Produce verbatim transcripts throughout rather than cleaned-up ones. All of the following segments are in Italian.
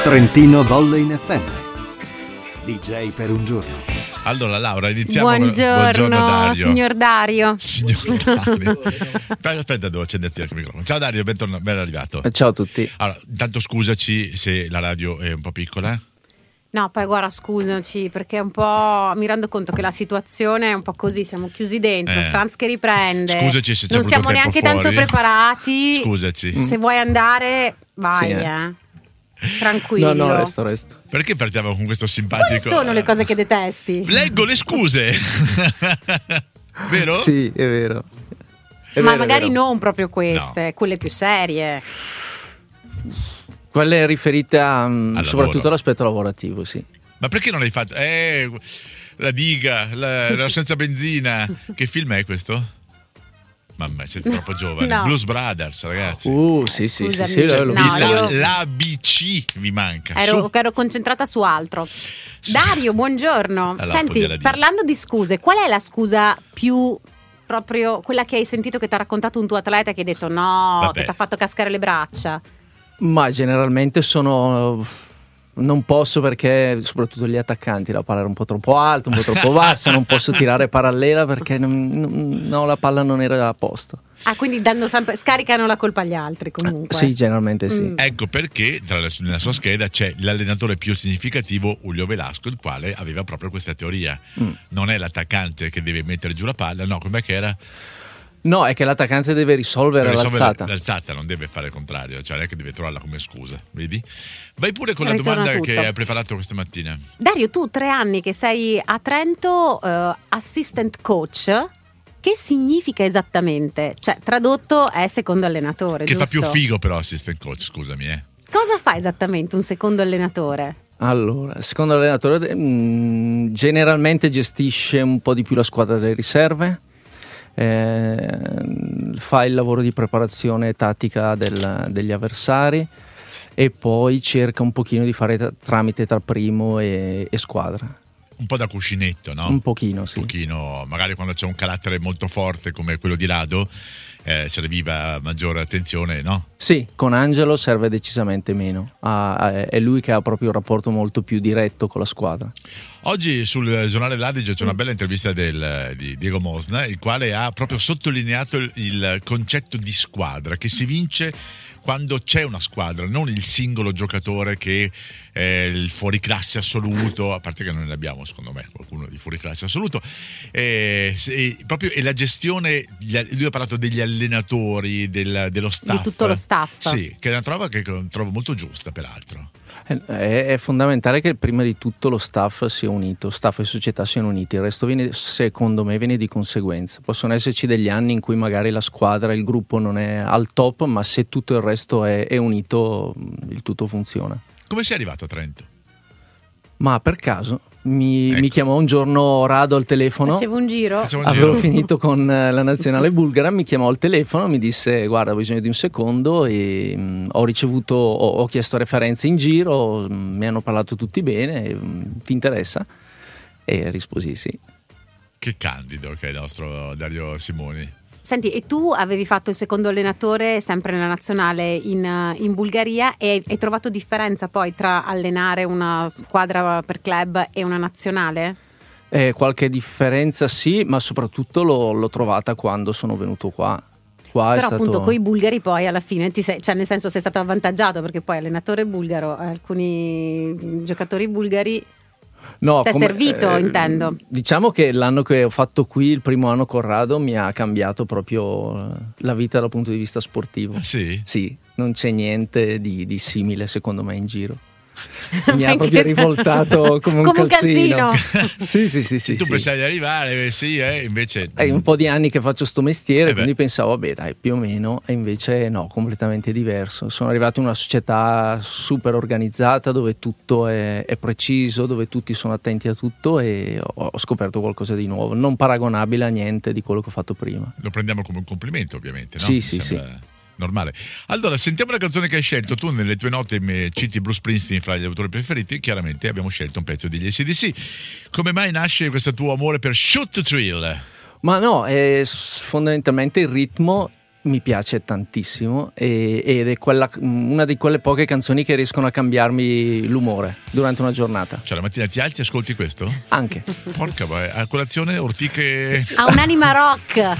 Trentino Volley in F M. D J per un giorno. Allora Laura, iniziamo. Buongiorno, Buongiorno Dario. signor Dario. Signor Dario. Aspetta, aspetta, devo accenderti anche il microfono. Ciao Dario, bentornato, ben arrivato. Ciao a tutti. Allora, intanto scusaci se la radio è un po' piccola. No, poi guarda, scusaci, perché un po' mi rendo conto che la situazione è un po' così, siamo chiusi dentro, Eh. Franz che riprende. Scusaci se c'è non brutto siamo tempo neanche fuori. tanto preparati. Scusaci. Se vuoi andare, vai, Sì, eh. eh. Tranquillo. No, no, resto, resto. Perché partiamo con questo simpatico? Quali sono le cose che detesti? Leggo le scuse. Vero? Sì, è vero. È Ma vero, è magari vero. non proprio queste, quelle più serie. Quelle riferite a, mm, Al soprattutto lavoro. all'aspetto lavorativo, sì. Ma perché non l'hai fatto? Eh, la diga, la, la senza benzina. Che film è questo? Mamma, siete troppo giovani. no. Blues Brothers, ragazzi. Uh, sì, sì, sì, Scusami. sì, l'ho No, visto. la, io- l'A B C vi manca. Ero, Su. ero concentrata su altro. Dario, buongiorno. Allora, Senti, poglia la parlando di scuse, qual è la scusa più proprio quella che hai sentito che ti ha raccontato un tuo atleta che hai detto no, Vabbè. che ti ha fatto cascare le braccia? Ma generalmente sono... Non posso perché, soprattutto gli attaccanti, la palla era un po' troppo alta, un po' troppo bassa, non posso tirare parallela perché non, non- no, la palla non era a posto. Ah, quindi danno sempre, scaricano la colpa agli altri comunque. Sì, generalmente sì. Mm. Ecco perché tra le- nella sua scheda c'è l'allenatore più significativo, Julio Velasco, il quale aveva proprio questa teoria. Mm. Non è l'attaccante che deve mettere giù la palla, no, com'è che era? No, è che l'attaccante deve risolvere Deve risolvere l'alzata. l'alzata, non deve fare il contrario, cioè non è che deve trovarla come scusa, vedi? Vai pure con la Ritorna domanda tutto. che hai preparato questa mattina. Dario, tu tre anni che sei a Trento eh, assistant coach, che significa esattamente? Cioè, tradotto è secondo allenatore, Che fa giusto? più figo però assistant coach, scusami, eh. Cosa fa esattamente un secondo allenatore? Allora, secondo l'allenatore mh, generalmente gestisce un po' di più la squadra delle riserve, eh, fa il lavoro di preparazione tattica del- degli avversari e poi cerca un pochino di fare tra- tramite tra primo e, e squadra. Un po' da cuscinetto, no? Un pochino, sì. Un pochino, magari quando c'è un carattere molto forte come quello di Rado, eh, serviva maggiore attenzione, no? Sì, con Angelo serve decisamente meno. Ah, ah, è lui che ha proprio un rapporto molto più diretto con la squadra. Oggi sul giornale L'Adige c'è una bella intervista del, di Diego Mosna, il quale ha proprio sottolineato il, il concetto di squadra, che si vince quando c'è una squadra, non il singolo giocatore che è il fuoriclasse assoluto, a parte che non ne abbiamo secondo me qualcuno di fuoriclasse assoluto, e, e proprio e la gestione, gli- lui ha parlato degli allenatori, del- dello staff. Di tutto lo staff. Sì, che è una trova che trovo molto giusta peraltro. È, è fondamentale che prima di tutto lo staff sia unito, staff e società siano uniti, il resto viene, secondo me, viene di conseguenza. Possono esserci degli anni in cui magari la squadra, il gruppo non è al top, ma se tutto il resto è, è unito, il tutto funziona. Come sei arrivato a Trento? Ma per caso mi, Ecco. mi chiamò un giorno Rado al telefono. Facevo un giro. Facciamo un Avevo giro. finito con eh, la nazionale bulgara, mi chiamò al telefono, mi disse guarda ho bisogno di un secondo e mh, ho ricevuto, ho, ho chiesto referenze in giro, mh, mi hanno parlato tutti bene, e, mh, ti interessa? E risposi sì. Che candido che è il nostro Dario Simoni. Senti, e tu avevi fatto il secondo allenatore sempre nella nazionale in, in Bulgaria e hai trovato differenza poi tra allenare una squadra per club e una nazionale? Eh, qualche differenza sì, ma soprattutto l'ho, l'ho trovata quando sono venuto qua. Qua è Però stato... appunto con i bulgari poi alla fine ti sei, cioè nel senso sei stato avvantaggiato perché poi allenatore bulgaro, alcuni giocatori bulgari. No, T'è servito, intendo. Diciamo che l'anno che ho fatto qui, il primo anno con Rado, mi ha cambiato proprio eh, la vita dal punto di vista sportivo. Ah, sì? Sì, non c'è niente di, di simile secondo me in giro. Mi Ma ha in proprio che senso? rivoltato come un Come un calzino. calzino. Sì, sì, sì, sì. tu sì. pensavi di arrivare, eh, sì, eh, invece... È un po' di anni che faccio sto mestiere, Eh beh. quindi pensavo, vabbè, dai, più o meno, e invece no, completamente diverso. Sono arrivato in una società super organizzata dove tutto è, è preciso, dove tutti sono attenti a tutto e ho, ho scoperto qualcosa di nuovo, non paragonabile a niente di quello che ho fatto prima. Lo prendiamo come un complimento, ovviamente, no? Sì, Mi sì, sembra normale. Allora, sentiamo la canzone che hai scelto. Tu nelle tue note mi citi Bruce Springsteen fra gli autori preferiti. Chiaramente abbiamo scelto un pezzo degli A C D C. Come mai nasce questo tuo amore per Shoot to Thrill? Ma no, è s- fondamentalmente il ritmo mi piace tantissimo e, ed è quella, una di quelle poche canzoni che riescono a cambiarmi l'umore durante una giornata. Cioè la mattina ti alzi e ascolti questo? Anche. Porca vai, a colazione ortiche... Ha un'anima rock.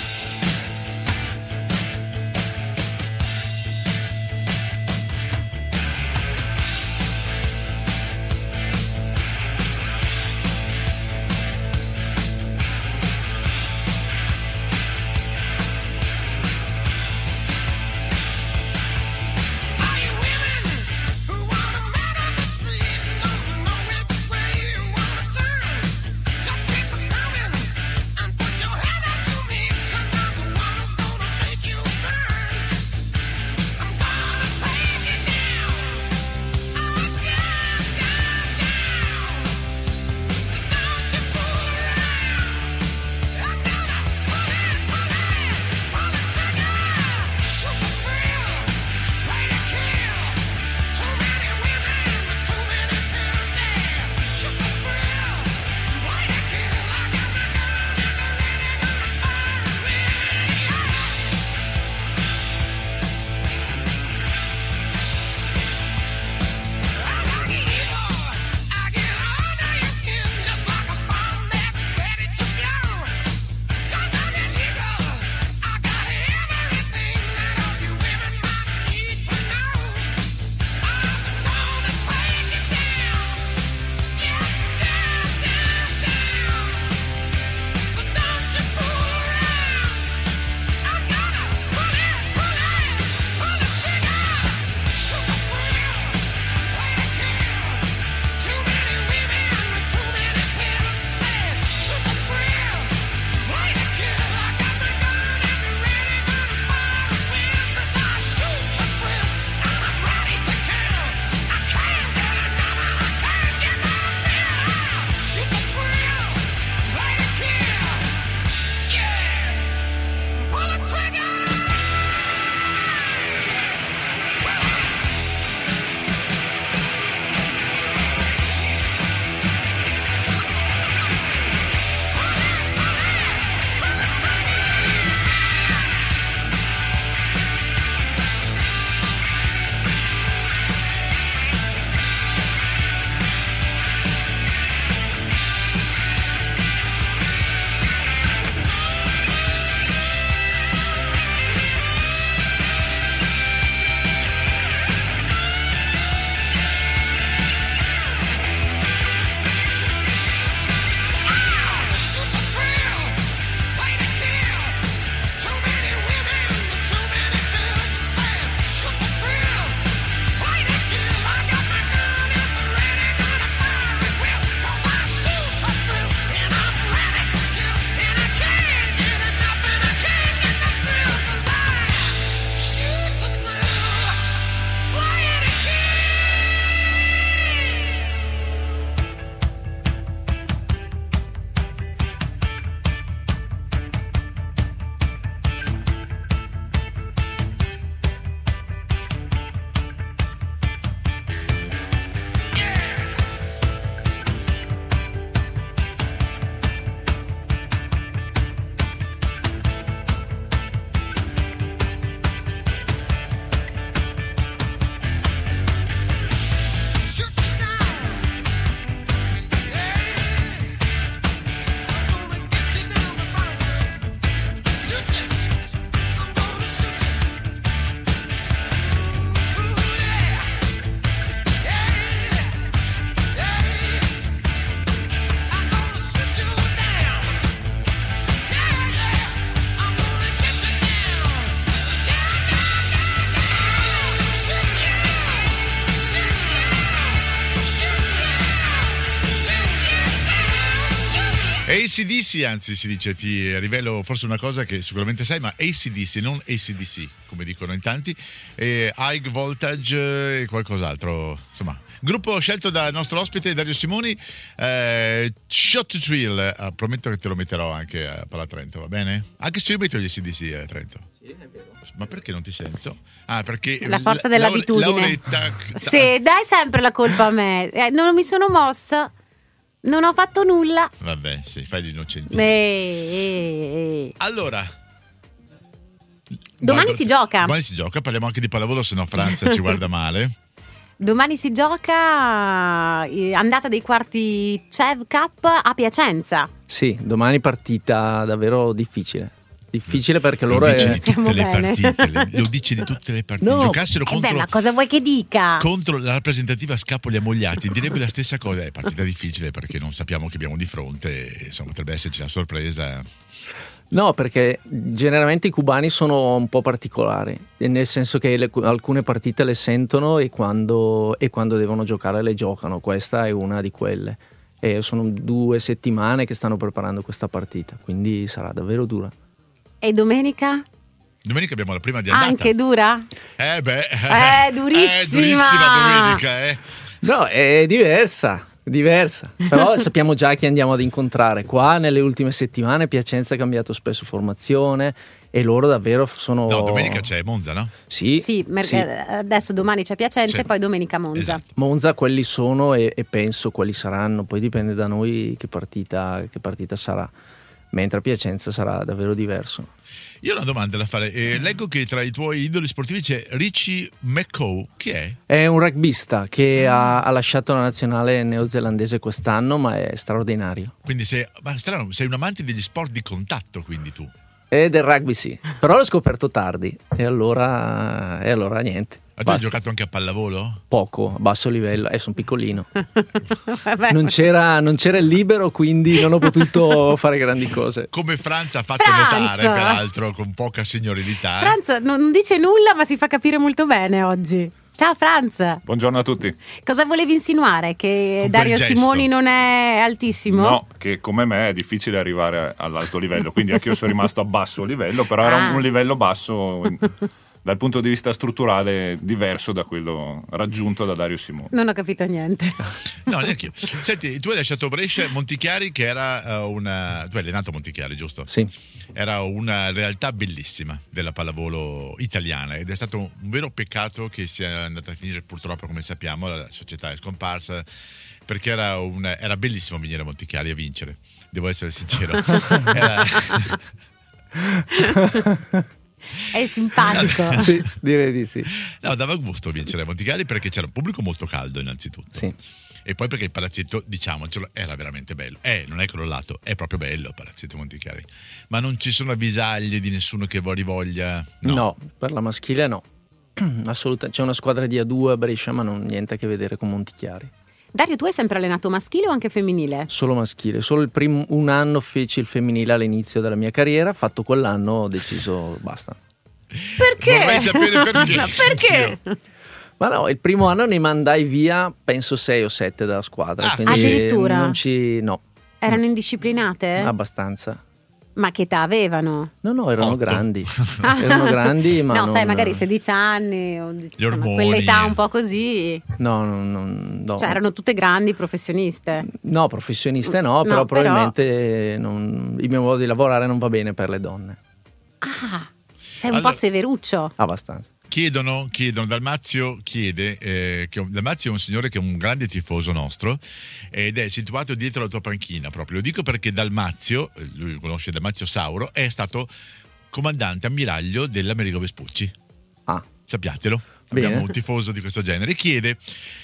A C D C, anzi si dice, ti rivelo forse una cosa che sicuramente sai, ma A C D C, non A C D C, come dicono in tanti, e High Voltage e qualcos'altro, insomma. Gruppo scelto dal nostro ospite Dario Simoni, eh, Shot to Thrill, eh, prometto che te lo metterò anche a Pala Trento, va bene? Anche se io metto gli A C D C a Trento. Sì, è vero. Ma perché non ti sento? Ah, perché la forza dell'abitudine. Lauretta, sì, dai sempre la colpa a me. Eh, non mi sono mossa. Non ho fatto nulla. Vabbè, sì, fai l'innocente. Eh, eh, eh. Allora, Domani Guarda, si gioca. Domani si gioca, parliamo anche di pallavolo, se no Franza ci guarda male. Domani si gioca eh, andata dei quarti C E V Cup a Piacenza. Sì, domani partita davvero difficile. Difficile perché Lo loro dici è... di tutte le bene. partite, le- lo dici di tutte le partite. No. Giocassero Eh contro, beh, ma cosa vuoi che dica? contro la rappresentativa Scapoli Ammogliati, direbbe la stessa cosa. È partita difficile perché non sappiamo che abbiamo di fronte, e, insomma, potrebbe esserci una sorpresa. No, perché generalmente i cubani sono un po' particolari, nel senso che le- alcune partite le sentono e quando, e quando devono giocare le giocano. Questa è una di quelle. E sono due settimane che stanno preparando questa partita, quindi sarà davvero dura. E domenica? Domenica abbiamo la prima di andata. Anche dura? Eh beh, Eh, durissima! È durissima domenica, eh. No, è diversa, diversa. Però sappiamo già chi andiamo ad incontrare. Qua nelle ultime settimane Piacenza ha cambiato spesso formazione e loro davvero sono... No, domenica c'è Monza, no? Sì, Sì, mer- sì. adesso domani c'è Piacenza Sì. e poi domenica Monza. Esatto. Monza quelli sono e, e penso quelli saranno, poi dipende da noi che partita, che partita sarà, mentre a Piacenza sarà davvero diverso. Io ho una domanda da fare. Eh, leggo che tra i tuoi idoli sportivi c'è Richie McCaw. Chi è? È un rugbista che ha, ha lasciato la nazionale neozelandese quest'anno, ma è straordinario. Quindi sei, ma strano, sei un amante degli sport di contatto, quindi tu. E del rugby sì, però l'ho scoperto tardi e allora, e allora niente. Ma tu hai Basta. giocato anche a pallavolo? Poco, a basso livello, eh, sono piccolino. Vabbè. Non c'era, non c'era il libero, quindi non ho potuto fare grandi cose. Come Franza ha fatto Franz! notare, peraltro, con poca signorilità. Franz non dice nulla, ma si fa capire molto bene oggi. Ciao Franz, Buongiorno a tutti. cosa volevi insinuare? Che Con Dario quel gesto. Simoni non è altissimo? No, che come me è difficile arrivare all'alto livello, quindi anche io sono rimasto a basso livello, però era Ah. un livello basso in- dal punto di vista strutturale diverso da quello raggiunto da Dario Simoni. Non ho capito niente. No, neanche io. Senti, tu hai lasciato Brescia, Montichiari, che era uh, una. Tu hai allenato a Montichiari, giusto? Sì. Era una realtà bellissima della pallavolo italiana ed è stato un vero peccato che sia andata a finire, purtroppo, come sappiamo, la società è scomparsa, perché era, un, era bellissimo venire a Montichiari a vincere, devo essere sincero. Era... È simpatico. Sì, direi di sì. No, dava gusto vincere a Montichiari perché c'era un pubblico molto caldo innanzitutto. Sì. E poi perché il palazzetto, diciamocelo, era veramente bello. Eh, non è crollato, è proprio bello il palazzetto Montichiari. Ma non ci sono avvisaglie di nessuno che voglia voglia. No, No. per la maschile no. Assolutamente. C'è una squadra di A due a Brescia, ma non niente a che vedere con Montichiari. Dario, tu hai sempre allenato maschile o anche femminile? Solo maschile. Solo il primo un anno feci il femminile all'inizio della mia carriera. Fatto quell'anno ho deciso basta. Perché? Vorrei sapere perché. No, perché? Io. Ma no, il primo anno ne mandai via penso sei o sette dalla squadra. Ah, quindi addirittura? non ci. No, Erano indisciplinate? abbastanza. Ma che età avevano? No, no, erano Otto. grandi. Erano grandi, ma. no, non- sai, magari sedici anni, o, insomma, ormoni. quell'età un po' così. No, no, no, no. Cioè, erano tutte grandi professioniste. No, professioniste no, No, però però- probabilmente non- il mio modo di lavorare non va bene per le donne. Ah, sei un Allora- po' severuccio. Abbastanza. Chiedono, chiedono, Dalmazio chiede, eh, che Dalmazio è un signore che è un grande tifoso nostro ed è situato dietro la tua panchina proprio. Lo dico perché Dalmazio, eh, lui conosce Dalmazio Sauro, è stato comandante ammiraglio dell'Americo Vespucci. Ah, Sappiatelo, Bene. abbiamo un tifoso di questo genere. Chiede,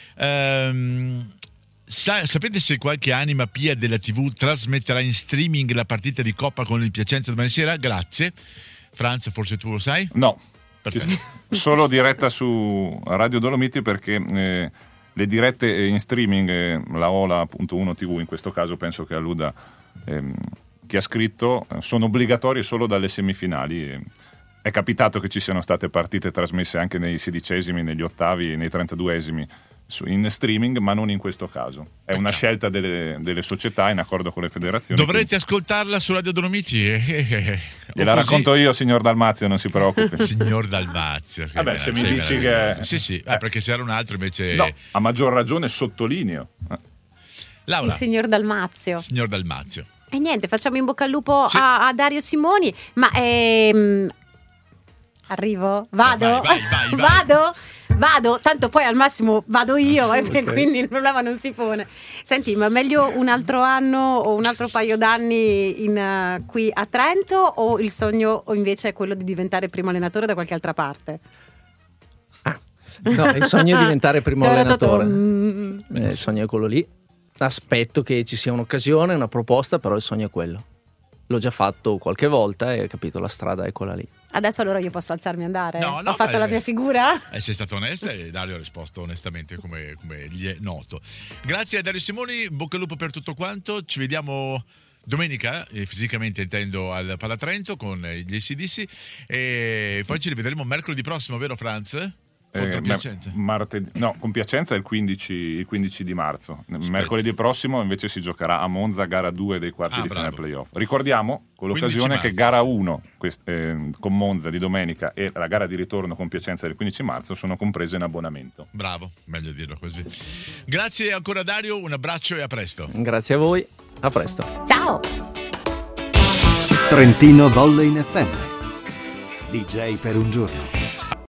ehm, sa- sapete se qualche anima pia della tivù trasmetterà in streaming la partita di Coppa con il Piacenza domani sera? Grazie. Franz, forse tu lo sai? No, Perfetto. solo diretta su Radio Dolomiti perché eh, le dirette in streaming, eh, la Ola punto uno tivù in questo caso penso che alluda ehm, chi ha scritto, eh, sono obbligatorie solo dalle semifinali. E è capitato che ci siano state partite trasmesse anche nei sedicesimi, negli ottavi, nei trentaduesimi su- in streaming, ma non in questo caso. È una scelta delle, delle società in accordo con le federazioni. Dovrete ascoltarla su Radio Dolomiti. Eh, eh, eh. O Gliela così- racconto io, signor Dalmazio, non si preoccupi. Signor Dalmazio. che Vabbè, se mi sei dici meraviglioso. che- Sì, sì, eh, perché se era un altro invece... No, a maggior ragione sottolineo. Eh. Laura, Il signor Dalmazio. signor Dalmazio. E niente, facciamo in bocca al lupo Sì. a, a Dario Simoni. Ma ehm, arrivo? Vado? vai, vai, vai, vai. Vado? vado, tanto poi al massimo vado io, Okay. e quindi il problema non si pone. Senti, ma meglio un altro anno o un altro paio d'anni in, uh, qui a Trento, o il sogno o invece è quello di diventare primo allenatore da qualche altra parte? No, il sogno è diventare primo allenatore. Mm. Eh, il sogno è quello lì. Aspetto che ci sia un'occasione, una proposta, però il sogno è quello. L'ho già fatto qualche volta e ho capito, la strada è quella lì. Adesso allora io posso alzarmi e andare? No, no, Ho fatto beh, la mia figura? Eh, sei stata onesta e Dario ha risposto onestamente, come, come gli è noto. Grazie a Dario Simoni, bocca al lupo per tutto quanto. Ci vediamo domenica, eh, fisicamente intendo, al Palatrento con gli A C D C, e poi ci rivedremo mercoledì prossimo, vero Franz? Contro Eh, Piacenza. ma- martedì, no, con Piacenza è il quindici, il quindici di marzo. Mercoledì prossimo invece si giocherà a Monza, gara due dei quarti Ah, di finale bravo. playoff. Ricordiamo con l'occasione quindici che marzo. gara uno quest- eh, con Monza di domenica e la gara di ritorno con Piacenza del quindici marzo sono comprese in abbonamento. Bravo, meglio dirlo così. Grazie ancora Dario, un abbraccio e a presto. Grazie a voi, a presto. Ciao! Trentino Volley in F M. D J per un giorno.